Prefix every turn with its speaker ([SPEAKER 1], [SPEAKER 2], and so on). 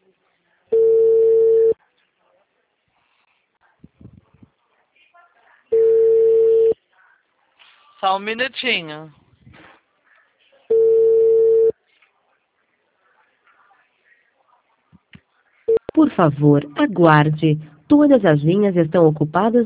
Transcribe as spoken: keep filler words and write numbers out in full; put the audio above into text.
[SPEAKER 1] Só um minutinho.
[SPEAKER 2] Por favor, aguarde. Todas as linhas estão ocupadas.